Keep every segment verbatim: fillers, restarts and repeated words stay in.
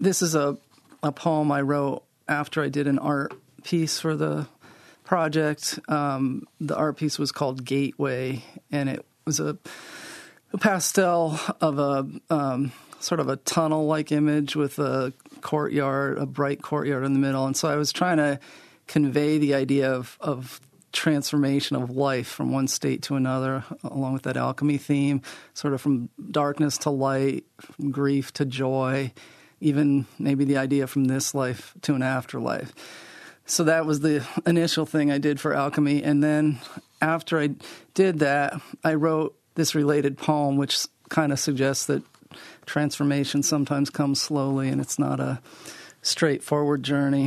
this is a, a poem I wrote after I did an art piece for the project. Um, the art piece was called Gateway, and it was a, a pastel of a um, sort of a tunnel-like image with a courtyard, a bright courtyard in the middle. And so I was trying to convey the idea of, of transformation of life from one state to another, along with that alchemy theme, sort of from darkness to light, from grief to joy, even maybe the idea from this life to an afterlife. So that was the initial thing I did for alchemy. And then after I did that, I wrote this related poem, which kind of suggests that transformation sometimes comes slowly and it's not a straightforward journey.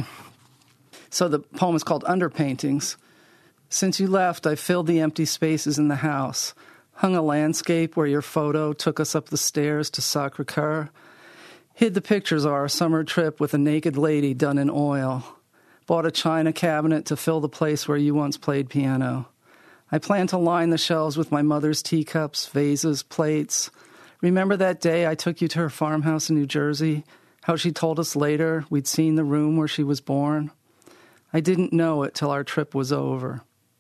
So the poem is called Underpaintings. Since you left, I filled the empty spaces in the house, hung a landscape where your photo took us up the stairs to Sacré-Cœur, hid the pictures of our summer trip with a naked lady done in oil, bought a china cabinet to fill the place where you once played piano. I planned to line the shelves with my mother's teacups, vases, plates. Remember that day I took you to her farmhouse in New Jersey, how she told us later we'd seen the room where she was born? I didn't know it till our trip was over.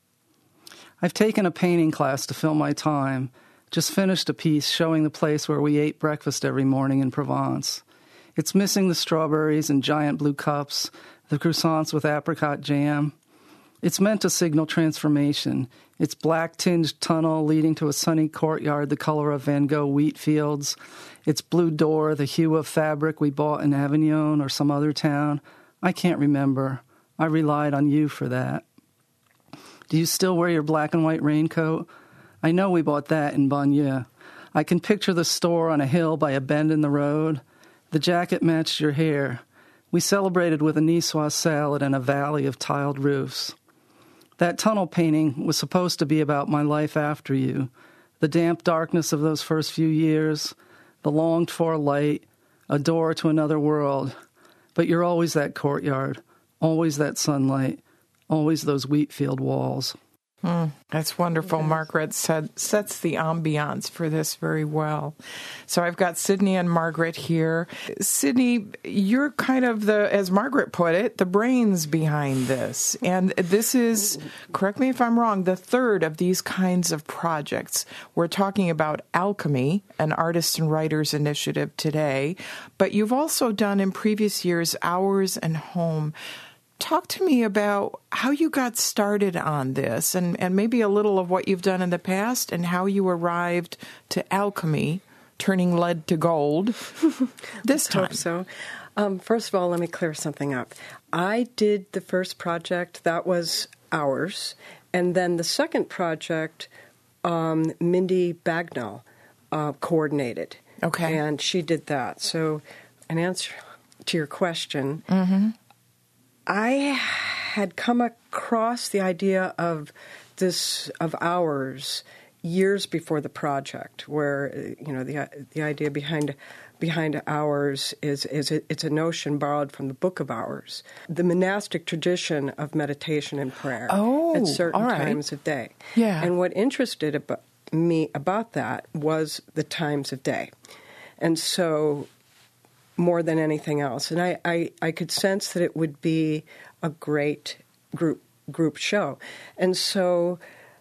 I've taken a painting class to fill my time, just finished a piece showing the place where we ate breakfast every morning in Provence. It's missing the strawberries in giant blue cups, the croissants with apricot jam. It's meant to signal transformation. Its black-tinged tunnel leading to a sunny courtyard the color of Van Gogh wheat fields. Its blue door, the hue of fabric we bought in Avignon or some other town. I can't remember. I relied on you for that. Do you still wear your black and white raincoat? I know we bought that in Bagneux. I can picture the store on a hill by a bend in the road. The jacket matched your hair. We celebrated with a niçoise salad and a valley of tiled roofs. That tunnel painting was supposed to be about my life after you, the damp darkness of those first few years, the longed-for light, a door to another world. But you're always that courtyard, always that sunlight, always those wheat field walls. Mm, that's wonderful. Yes. Margaret said, sets the ambiance for this very well. So I've got Sydney and Margaret here. Sydney, you're kind of the, as Margaret put it, the brains behind this. And this is, correct me if I'm wrong, the third of these kinds of projects. We're talking about Alchemy, an artists and writers initiative today, but you've also done in previous years Hours and Home. Talk to me about how you got started on this and, and maybe a little of what you've done in the past and how you arrived to alchemy, turning lead to gold this time. I hope so. Um, first of all, let me clear something up. I did the first project. That was Hours. And then the second project, um, Mindy Bagnall uh, coordinated. Okay. And she did that. So in answer to your question, mm-hmm. I had come across the idea of this, of Hours, years before the project, where, you know, the the idea behind behind Hours is is it, it's a notion borrowed from the Book of Hours, the monastic tradition of meditation and prayer oh, at certain all right. times of day. Yeah. And what interested about me about that was the times of day, and so. More than anything else. And I, I, I could sense that it would be a great group group show. And so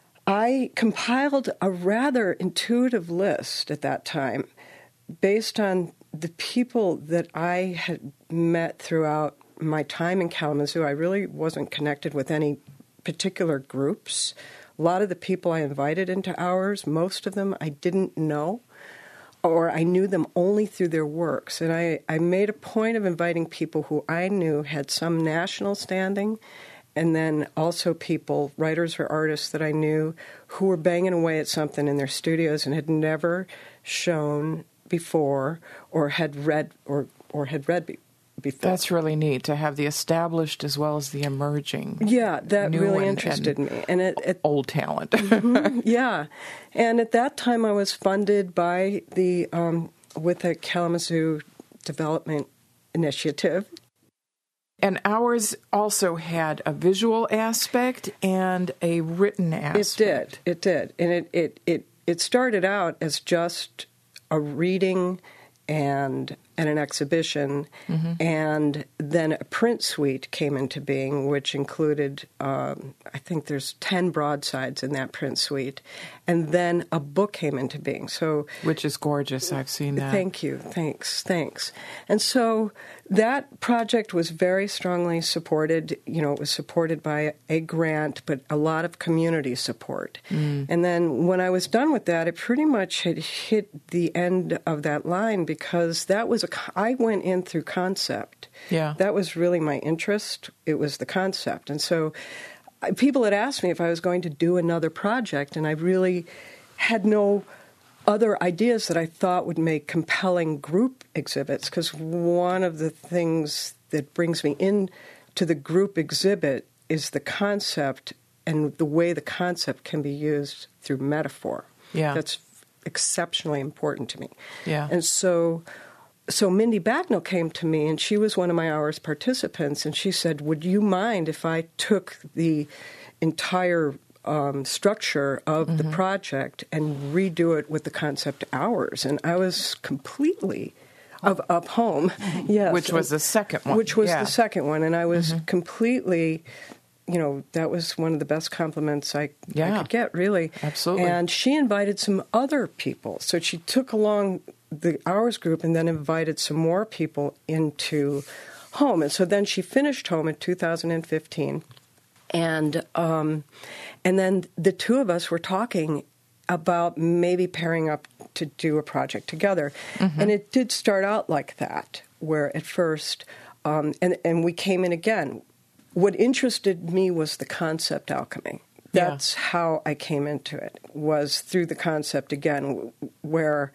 I compiled a rather intuitive list at that time based on the people that I had met throughout my time in Kalamazoo. I really wasn't connected with any particular groups. A lot of the people I invited into Hours, most of them I didn't know. Or I knew them only through their works. And I, I made a point of inviting people who I knew had some national standing, and then also people, writers or artists that I knew, who were banging away at something in their studios and had never shown before or had read or, or had read be- before. That's really neat to have the established as well as the emerging. Yeah, that really and, interested and me. And it, it old talent. mm-hmm, yeah. And at that time I was funded by the, um, with the Kalamazoo Development Initiative. And Hours also had a visual aspect and a written aspect. It did. It did. And it, it, it, it started out as just a reading and and an exhibition, Mm-hmm. and then a print suite came into being, which included, um, I think there's ten broadsides in that print suite, and then a book came into being. So, Which is gorgeous. I've seen that. thank you, thanks, thanks. And so that project was very strongly supported. You know, it was supported by a grant, but a lot of community support. Mm. And then when I was done with that, it pretty much had hit the end of that line because that was a, I went in through concept. Yeah. That was really my interest. It was the concept. And so I- people had asked me if I was going to do another project, and I really had no other ideas that I thought would make compelling group exhibits, because one of the things that brings me in to the group exhibit is the concept and the way the concept can be used through metaphor. Yeah. That's exceptionally important to me. Yeah. And so so Mindy Bagnall came to me, and she was one of my hours participants, and she said, would you mind if I took the entire um, structure of Mm-hmm. the project and redo it with the concept hours? And I was completely of up home. Yes. Which was the second one. Which was Yeah. the second one. And I was Mm-hmm. completely, you know, that was one of the best compliments I, Yeah. I could get, really. Absolutely. And she invited some other people. So she took along the hours group and then invited some more people into Home. And so then she finished Home in two thousand fifteen. And um, and then the two of us were talking about maybe pairing up to do a project together. Mm-hmm. And it did start out like that, where at first, um, and, and we came in again. What interested me was the concept alchemy. Yeah. That's how I came into it, was through the concept again, where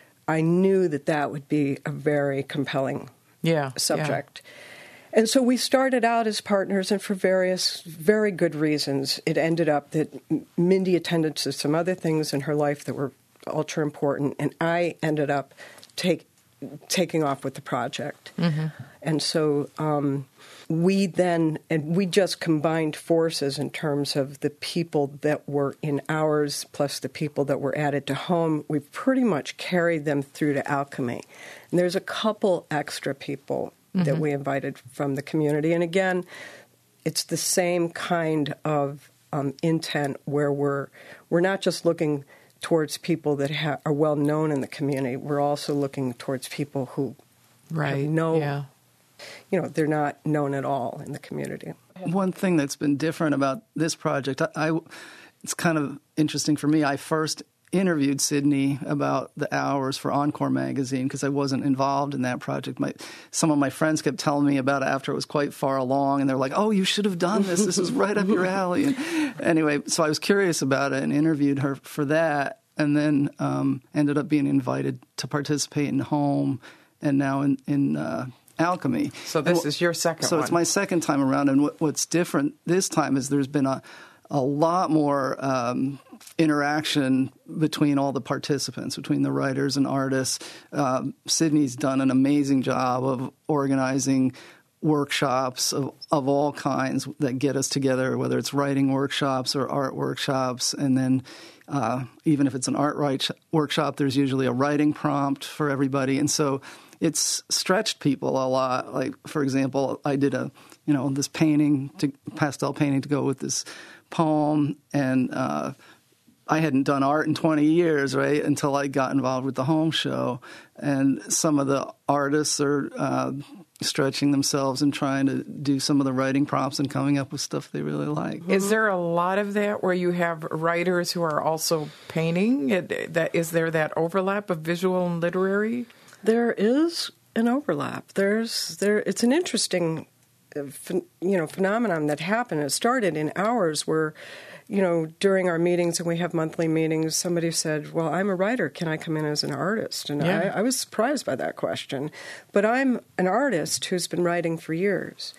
I knew that that would be a very compelling Yeah. subject. And so we started out as partners, and for various very good reasons, it ended up that Mindy attended to some other things in her life that were ultra important, and I ended up take, taking off with the project. Mm-hmm. And so um, we then, and we just combined forces in terms of the people that were in ours plus the people that were added to Home. We've pretty much carried them through to Alchemy. And there's a couple extra people Mm-hmm. that we invited from the community. And again, it's the same kind of um, intent where we're we're not just looking towards people that ha- are well known in the community. We're also looking towards people who Right. have no, Yeah. you know, they're not known at all in the community. One thing that's been different about this project, I, I it's kind of interesting for me. I first interviewed Sydney about the hours for Encore magazine because I wasn't involved in that project. My some of my friends kept telling me about it after it was quite far along, and they're like, "Oh, you should have done this. This is right up your alley." And anyway, so I was curious about it and interviewed her for that, and then um, ended up being invited to participate in Home, and now in in uh, Alchemy. So this And, is your second so one. it's my second time around, and what, what's different this time is there's been a a lot more um, interaction between all the participants, between the writers and artists. Um, Sydney's done an amazing job of organizing workshops of, of all kinds that get us together, whether it's writing workshops or art workshops. And then uh, even if it's an art right workshop, there's usually a writing prompt for everybody. And so it's stretched people a lot. Like, for example, I did a, you know, this painting, to, pastel painting to go with this poem, and uh, I hadn't done art in twenty years, right, until I got involved with the Home show. And some of the artists are uh, stretching themselves and trying to do some of the writing prompts and coming up with stuff they really like. Is there a lot of that where you have writers who are also painting? It- that- Is there that overlap of visual and literary? There is an overlap. There's there. It's an interesting, uh, ph- you know, phenomenon that happened. It started in ours where, you know, during our meetings, and we have monthly meetings, somebody said, well, I'm a writer. Can I come in as an artist? And Yeah. I, I was surprised by that question. But I'm an artist who's been writing for years.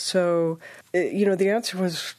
So, uh, you know, the answer was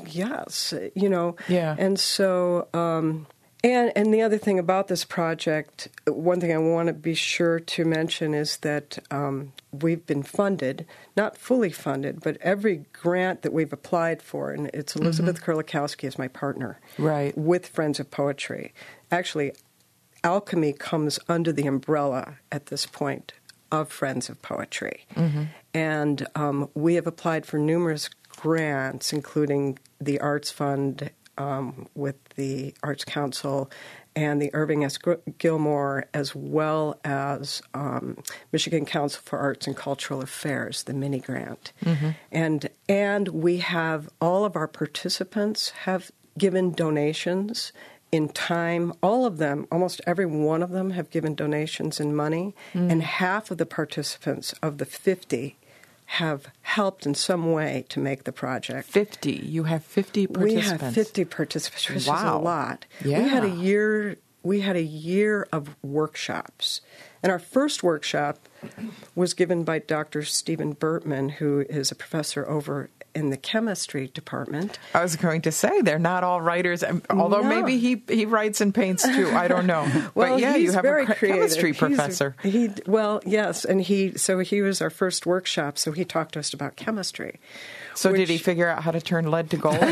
yes, uh, you know. Yeah. And so... Um, And and the other thing about this project, one thing I want to be sure to mention is that um, we've been funded, not fully funded, but every grant that we've applied for, and it's Elizabeth mm-hmm. Kurlikowski is my partner, right, with Friends of Poetry. Actually, Alchemy comes under the umbrella at this point of Friends of Poetry. Mm-hmm. And um, we have applied for numerous grants, including the Arts Fund um, with the Arts Council and the Irving S. Gilmore, as well as um, Michigan Council for Arts and Cultural Affairs, the mini grant. Mm-hmm. And and we have, all of our participants have given donations in time. All of them, almost every one of them, have given donations in money. Mm. And half of the participants of the fifty have helped in some way to make the project. fifty. You have fifty participants. We have fifty participants, which wow. is a lot. Yeah. We had a year. We had a year of workshops, and our first workshop was given by Doctor Stephen Bertman, who is a professor over in the chemistry department. I was going to say they're not all writers, although no. maybe he he writes and paints too. I don't know. Well, but yeah, he's you have very a chemistry creative. professor. He's, he well, yes, and he so he was our first workshop. So he talked to us about chemistry. So which, did he figure out how to turn lead to gold?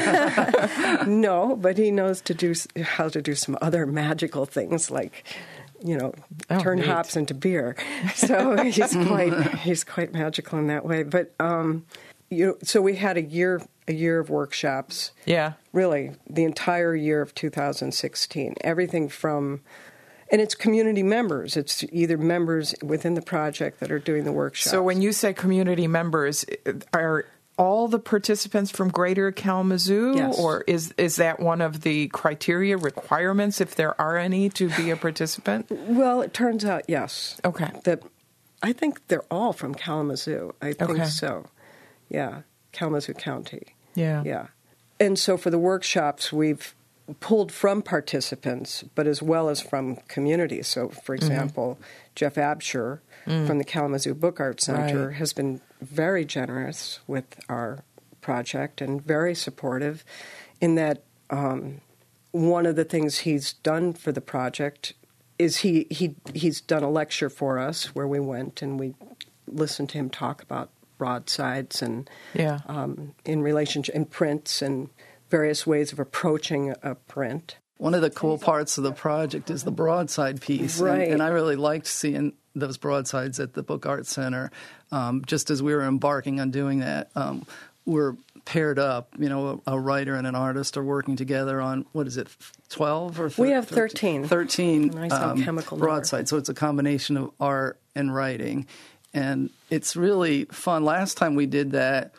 No, but he knows to do how to do some other magical things like, you know, oh, turn neat. hops into beer. So he's quite he's quite magical in that way. But um, you know, so we had a year a year of workshops. Yeah, really, the entire year of two thousand sixteen. Everything from, and it's community members. It's either members within the project that are doing the workshops. So when you say community members, are all the participants from Greater Kalamazoo, yes. or is is that one of the criteria, requirements, if there are any, to be a participant? Well, it turns out, yes. Okay. That I think they're all from Kalamazoo. I think okay. so. Yeah, Kalamazoo County. Yeah. Yeah. And so for the workshops, we've pulled from participants, but as well as from communities. So, for example, mm-hmm. Jeff Absher mm. from the Kalamazoo Book Art Center right. has been very generous with our project and very supportive in that um, one of the things he's done for the project is he, he he's done a lecture for us where we went and we listened to him talk about broadsides and yeah. um, in relationship in prints and various ways of approaching a print. One of the cool parts of the project is the broadside piece. Right. And, and I really liked seeing those broadsides at the Book Art Center. Um, just as we were embarking on doing that, um, we're paired up. You know, a, a writer and an artist are working together on, what is it, twelve or thirteen? We have thirteen. thirteen nice um, chemical broadsides. So it's a combination of art and writing. And it's really fun. Last time we did that,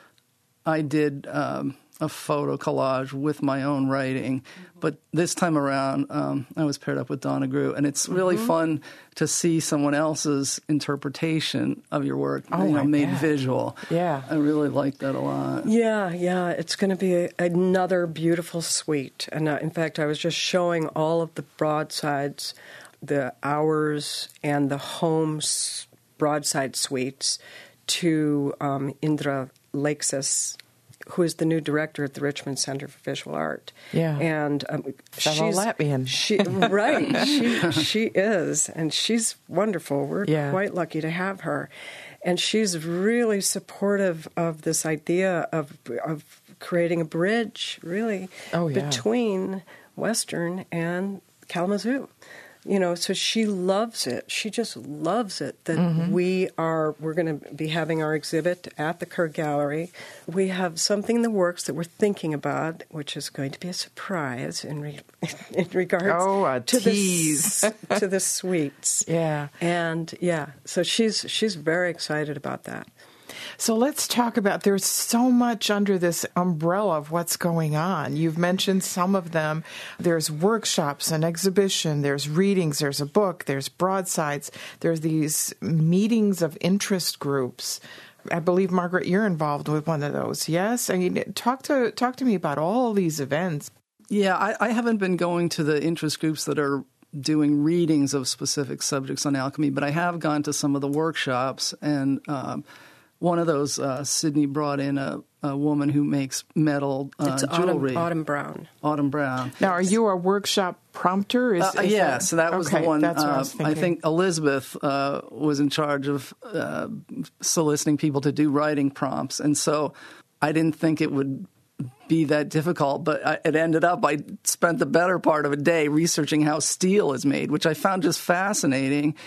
I did um, a photo collage with my own writing. But this time around, um, I was paired up with Donna Grew. And it's really mm-hmm. fun to see someone else's interpretation of your work, oh you know, made God. visual. Yeah. I really like that a lot. Yeah, yeah. It's going to be a, another beautiful suite. And uh, in fact, I was just showing all of the broadsides, the hours, and the homes broadside suites to um, Indra Lakesas, who is the new director at the Richmond Center for Visual Art. Yeah. And um, fellow she's Latvian. She, right. she, she is. And she's wonderful. We're yeah. quite lucky to have her. And she's really supportive of this idea of of creating a bridge, really, oh, yeah. between Western and Kalamazoo. You know, so she loves it. She just loves it that mm-hmm. we are, we're going to be having our exhibit at the Kerr Gallery. We have something in the works that we're thinking about, which is going to be a surprise in re, in regards oh, a to tease. the to the suites. Yeah. And yeah, so she's she's very excited about that. So let's talk about, there's so much under this umbrella of what's going on. You've mentioned some of them. There's workshops, an exhibition, there's readings, there's a book, there's broadsides, there's these meetings of interest groups. I believe, Margaret, you're involved with one of those, yes? I mean, talk to talk to me about all these events. Yeah, I, I haven't been going to the interest groups that are doing readings of specific subjects on alchemy, but I have gone to some of the workshops, and um, one of those, uh, Sydney brought in a, a woman who makes metal uh, it's jewelry. Autumn, Autumn Brown. Autumn Brown. Now, are you a workshop prompter? Is, uh, is yeah, that, so that was okay, the one. That's what uh, I was thinking. I think Elizabeth uh, was in charge of uh, soliciting people to do writing prompts, and so I didn't think it would be that difficult, but I, it ended up I spent the better part of a day researching how steel is made, which I found just fascinating.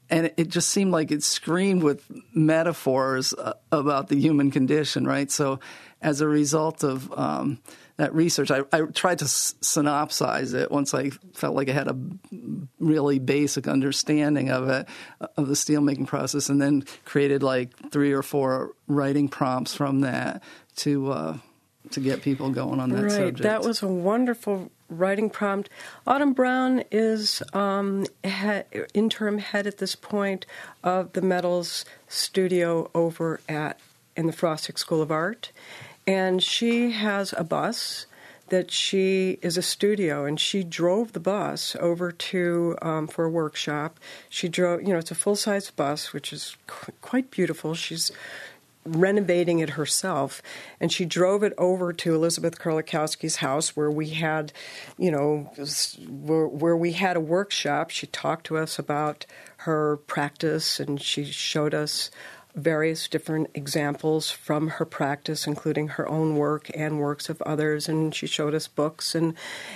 and it just seemed like it screamed with metaphors uh, about the human condition, right? So as a result of um, that research, I, I tried to s- synopsize it once I felt like I had a really basic understanding of it, of the steelmaking process, and then created like three or four writing prompts from that to uh, to get people going on that right. subject. That was a wonderful writing prompt. Autumn Brown is um, head, interim head at this point of the Metals studio over at in the Frostic School of Art, and she has a bus that she is a studio, and she drove the bus over to um, for a workshop. She drove, you know, it's a full-size bus, which is qu- quite beautiful. She's renovating it herself, and she drove it over to Elizabeth Kurlikowski's house where we had, you know, where, where we had a workshop. She talked to us about her practice, and she showed us various different examples from her practice, including her own work and works of others, and she showed us books, and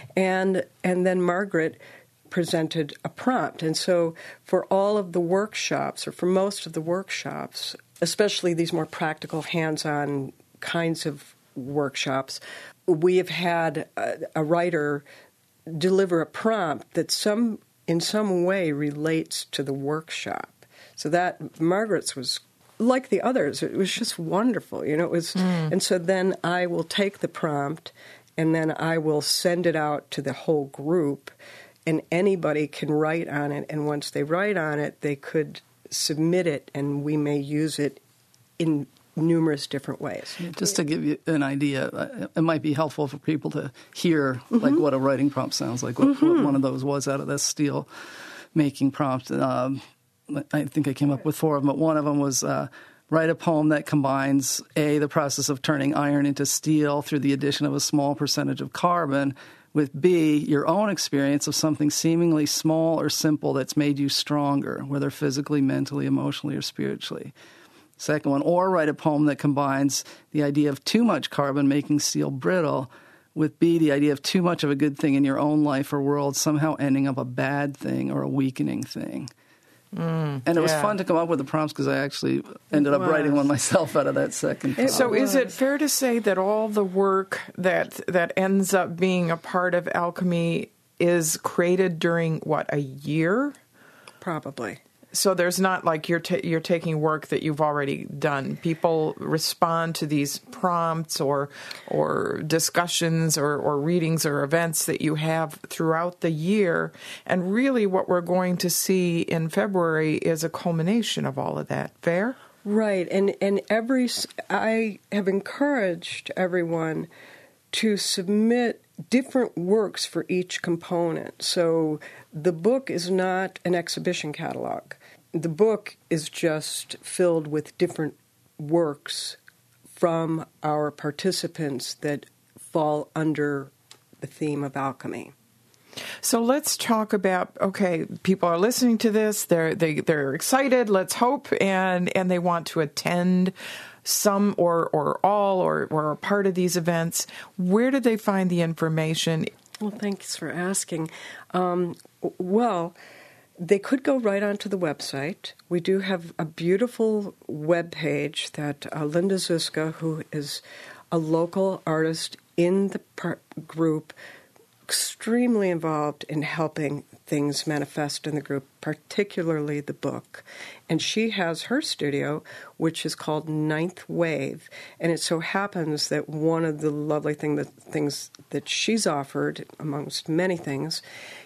and and then Margaret presented a prompt. And so for all of the workshops, or for most of the workshops, especially these more practical, hands-on kinds of workshops, we have had a, a writer deliver a prompt that some in some way relates to the workshop. So that Margaret's was like the others. It was just wonderful, you know. It was, mm. And so then I will take the prompt, and then I will send it out to the whole group, and anybody can write on it. And once they write on it, they could submit it, and we may use it in numerous different ways. Just to give you an idea, it might be helpful for people to hear mm-hmm. like what a writing prompt sounds like, what, mm-hmm. what one of those was out of this steel making prompt. Um, I think I came up with four of them, but one of them was uh, write a poem that combines, A, the process of turning iron into steel through the addition of a small percentage of carbon, with B, your own experience of something seemingly small or simple that's made you stronger, whether physically, mentally, emotionally, or spiritually. Second one, or write a poem that combines the idea of too much carbon making steel brittle with B, the idea of too much of a good thing in your own life or world somehow ending up a bad thing or a weakening thing. Mm, and it was yeah. fun to come up with the prompts because I actually ended up writing one myself out of that second prompt. So is it fair to say that all the work that that ends up being a part of Alchemy is created during, what, a year? Probably. So there's not like you're ta- you're taking work that you've already done. People respond to these prompts or or discussions or, or readings or events that you have throughout the year. And really what we're going to see in February is a culmination of all of that. Fair? Right. And, and every I have encouraged everyone to submit different works for each component. So the book is not an exhibition catalog. The book is just filled with different works from our participants that fall under the theme of alchemy. So let's talk about, okay, people are listening to this, they're they, they're excited, let's hope, and, and they want to attend some or, or all or, or a part of these events. Where do they find the information? Well, thanks for asking. Um, well, they could go right onto the website. We do have a beautiful web page that uh, Linda Zuska, who is a local artist in the par- group, extremely involved in helping things manifest in the group, particularly the book. And she has her studio, which is called Ninth Wave. And it so happens that one of the lovely thing that, things that she's offered, amongst many things,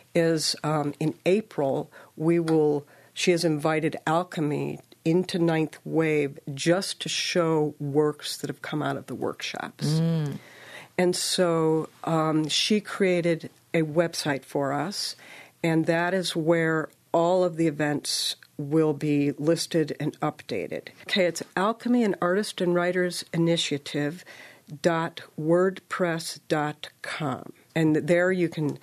is um, in April, we will, she has invited Alchemy into Ninth Wave just to show works that have come out of the workshops. Mm. And so um, she created a website for us, and that is where all of the events will be listed and updated. Okay, it's Alchemy and Artist and Writers Initiative dot wordpress dot com. And there you can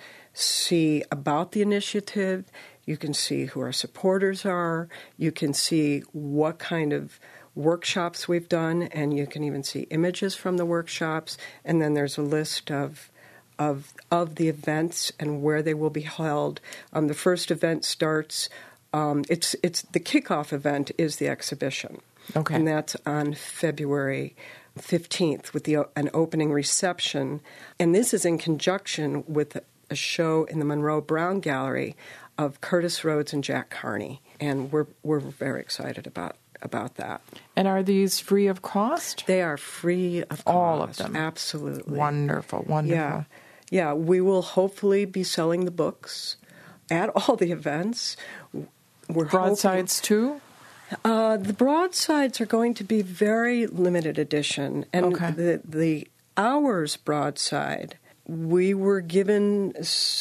see about the initiative, you can see who our supporters are, you can see what kind of workshops we've done, and you can even see images from the workshops, and then there's a list of of of the events and where they will be held. Um, the first event starts um, it's it's the kickoff event is the exhibition. Okay. And that's on February fifteenth with the an opening reception. And this is in conjunction with a show in the Monroe Brown Gallery of Curtis Rhodes and Jack Carney. And we're we're very excited about about that. And are these free of cost? They are free of cost. All of them. Absolutely. Wonderful, wonderful. Yeah. Yeah, we will hopefully be selling the books at all the events. We're Broadsides hoping, too? Uh, the broadsides are going to be very limited edition. And okay. the, the Hours broadside, we were given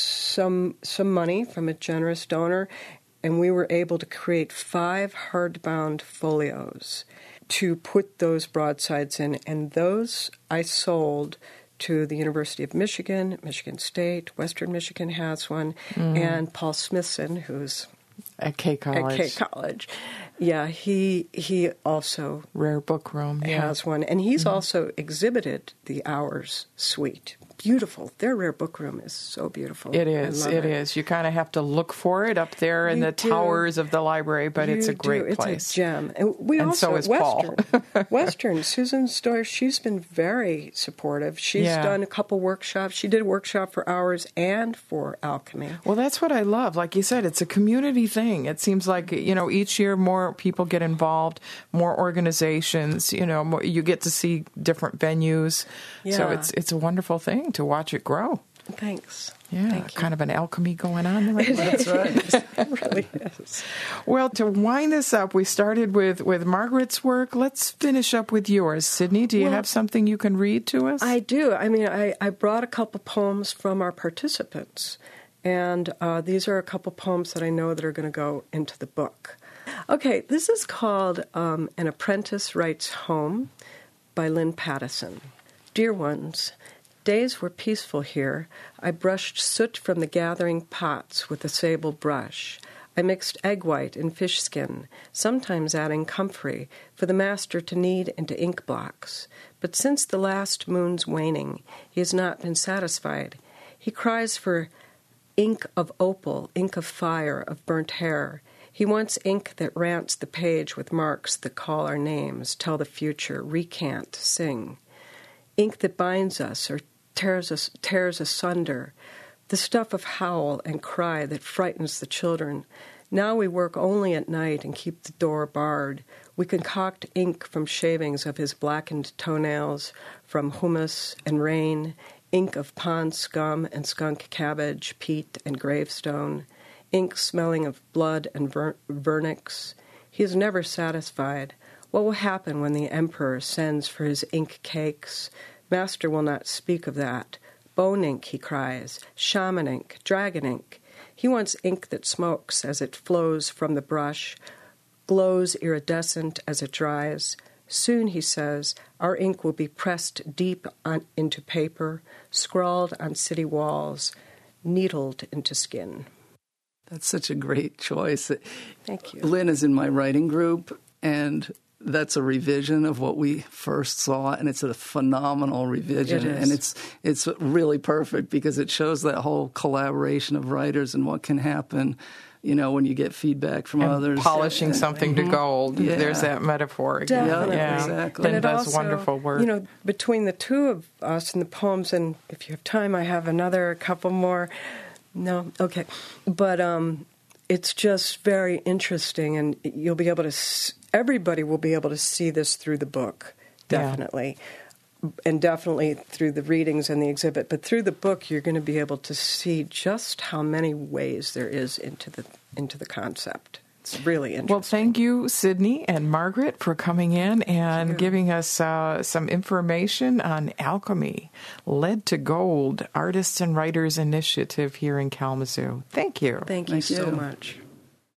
some some money from a generous donor, and we were able to create five hardbound folios to put those broadsides in. And those I sold to the University of Michigan, Michigan State, Western Michigan has one, mm. and Paul Smithson, who's at K College. At K College. Yeah, he he also Rare Book Room yeah. has one, and he's mm-hmm. also exhibited the Hours Suite. Beautiful. Their Rare Book Room is so beautiful. It is. It, it is. You kind of have to look for it up there in you the do. towers of the library, but you it's a great do. place. It's a gem. And we and also so is Western. Paul. Western. Susan Stoyer, she's been very supportive. She's yeah. done a couple workshops. She did a workshop for Hours and for Alchemy. Well, that's what I love. Like you said, it's a community thing. It seems like, you know, each year more people get involved, more organizations, you know, more, you get to see different venues. Yeah. So it's it's a wonderful thing to watch it grow. Thanks. Yeah, Thank you. Kind of an alchemy going on there. That's right. It really is. Well, to wind this up, we started with, with Margaret's work. Let's finish up with yours. Sydney, do you well, have something you can read to us? I do. I mean, I, I brought a couple poems from our participants, and uh, these are a couple poems that I know that are going to go into the book. Okay, this is called um, An Apprentice Writes Home by Lynn Pattison. Dear ones, days were peaceful here. I brushed soot from the gathering pots with a sable brush. I mixed egg white and fish skin, sometimes adding comfrey for the master to knead into ink blocks. But since the last moon's waning, he has not been satisfied. He cries for ink of opal, ink of fire, of burnt hair. He wants ink that rants the page with marks that call our names, tell the future, recant, sing. Ink that binds us or tears us, tears asunder, the stuff of howl and cry that frightens the children. Now we work only at night and keep the door barred. We concoct ink from shavings of his blackened toenails, from humus and rain, ink of pond scum and skunk cabbage, peat and gravestone, ink smelling of blood and ver- vernix. He is never satisfied. What will happen when the emperor sends for his ink cakes? Master will not speak of that. Bone ink, he cries, shaman ink, dragon ink. He wants ink that smokes as it flows from the brush, glows iridescent as it dries. Soon, he says, our ink will be pressed deep on, into paper, scrawled on city walls, needled into skin. That's such a great choice. Thank you. Lynn is in my writing group, and that's a revision of what we first saw, and it's a phenomenal revision. It is. And it's it's really perfect because it shows that whole collaboration of writers and what can happen, you know, when you get feedback from and others. Polishing and, something to gold. Yeah. There's that metaphor again. Definitely. Yeah, exactly. Lynn And it does also, wonderful work. You know, between the two of us and the poems, and if you have time, I have another couple more. No? Okay. But um, it's just very interesting, and you'll be able to, s- everybody will be able to see this through the book, definitely. Yeah. And definitely through the readings and the exhibit. But through the book, you're going to be able to see just how many ways there is into the into the concept. It's really interesting. Well, thank you, Sydney and Margaret, for coming in and giving us uh, some information on Alchemy, Lead to Gold, Artists and Writers Initiative here in Kalamazoo. Thank you. Thank you Thank so you. much.